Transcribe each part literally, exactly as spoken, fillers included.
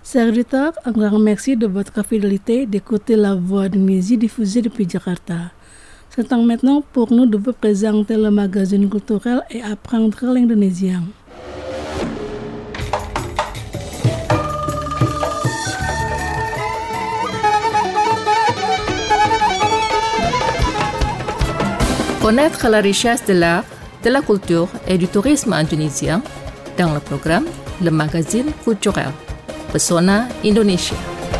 Chers auditeurs, un grand merci de votre fidélité d'écouter la voix d'Indonésie diffusée depuis Jakarta. C'est temps maintenant pour nous de vous présenter le magazine culturel et apprendre l'indonésien. Connaître la richesse de l'art, de la culture et du tourisme indonésien dans le programme Le Magazine Culturel. Pesona Indonesia.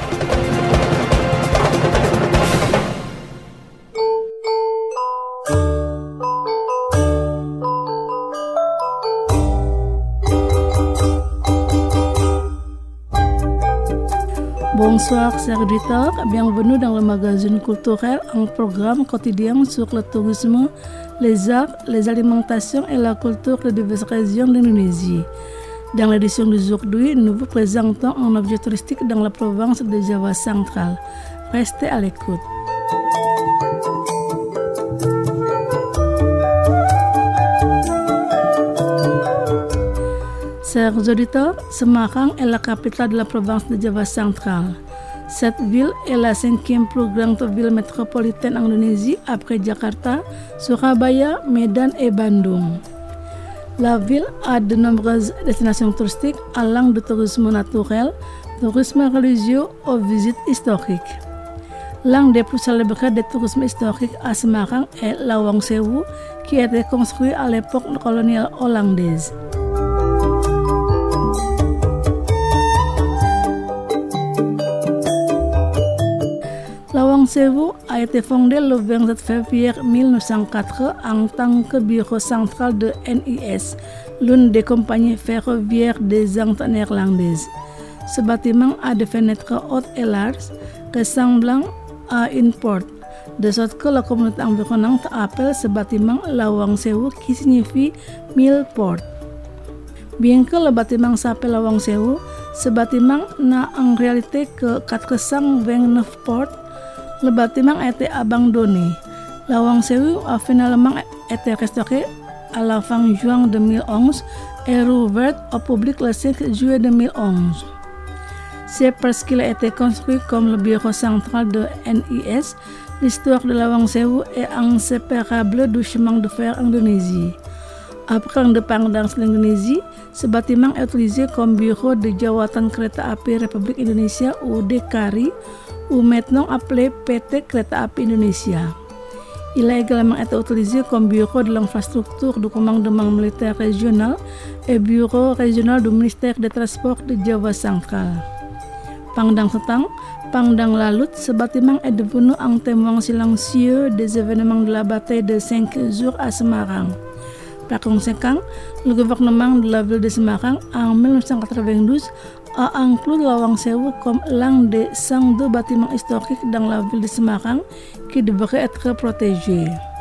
Bonsoir chers auditeurs, bienvenue dans le magazine culturel, un programme quotidien sur le tourisme, les arts, les alimentations et la culture de diverses régions d'Indonésie. Dans l'édition d'aujourd'hui, nous vous présentons un objet touristique dans la province de Java central. Restez à l'écoute. Chers auditeurs, Semarang est la capitale de la province de Java central. Cette ville est la cinquième plus grande ville métropolitaine en Indonésie après Jakarta, Surabaya, Medan et Bandung. La ville a de nombreuses destinations touristiques allant de tourisme naturel, tourisme religieux aux visites historiques. L'un des plus célèbres des tourismes historiques à Semarang est Lawang Sewu, qui a été construit à l'époque coloniale hollandaise. Lawang Sewu a été fondé le vingt-sept février mille neuf cent quatre en tant que bureau central de N I S, l'une des compagnies ferroviaires des Antilles néerlandaises. Ce bâtiment a des fenêtres hautes et larges, ressemblant à une porte, de sorte que la communauté environnante appelle ce bâtiment Lawang Sewu, qui signifie mille portes. Bien que le bâtiment s'appelle Lawang Sewu, ce bâtiment n'a en réalité que quatre cent vingt-neuf portes. Le bâtiment a été abandonné. Lawang Sewu a finalement été restauré à la fin juin deux mille onze et rouvert au public le cinq juillet deux mille onze. C'est parce qu'il a été construit comme le bureau central de N I S. L'histoire de Lawang Sewu est inséparable du chemin de fer Indonésie. Après l'indépendance de l'Indonésie, ce bâtiment est utilisé comme bureau de Jawatan Kereta Api République Indonésia ou D K R I, ou maintenant appelé P T Kereta Api Indonesia. Il a également été utilisé comme bureau de l'infrastructure du commandement militaire régional et bureau régional du ministère des Transports de Java central. Pendant ce temps, pendant la lutte, ce bâtiment est devenu un témoin silencieux des événements de la bataille de cinq jours à Semarang. Par conséquent, le gouvernement de la ville de Semarang en mille neuf cent quatre-vingt-douze a inclus Lawang Sewu comme l'un des cent deux bâtiments historiques dans la ville de Semarang qui devrait être protégé.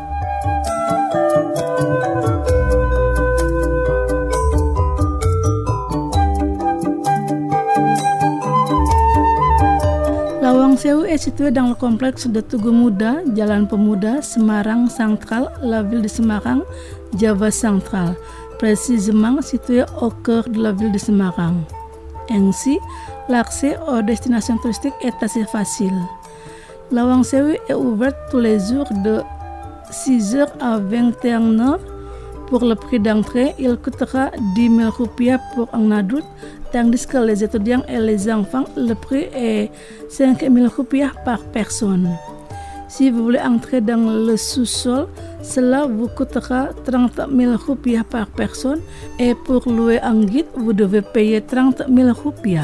Lawang Sewu est situé dans le complexe de Tugu Muda, Jalan Pemuda, Semarang Central, la ville de Semarang, Java central, précisément situé au cœur de la ville de Semarang. Ainsi, l'accès aux destinations touristiques est assez facile. Lawang Sewu est ouverte tous les jours de six heures à vingt et une heures. Pour le prix d'entrée, il coûtera dix mille rupiah pour un adulte, tandis que les étudiants et les enfants, le prix est cinq mille rupiah par personne. Si vous voulez entrer dans le sous-sol, cela vous coûtera trente mille rupiah par personne et pour louer un guide, vous devez payer trente mille rupiah.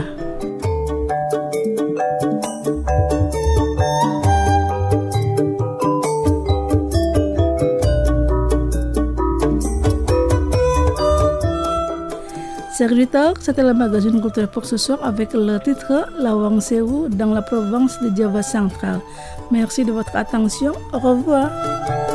Chers auditeurs, c'était le magazine culturel pour ce soir avec le titre Lawang Sewu dans la province de Java central. Merci de votre attention. Au revoir.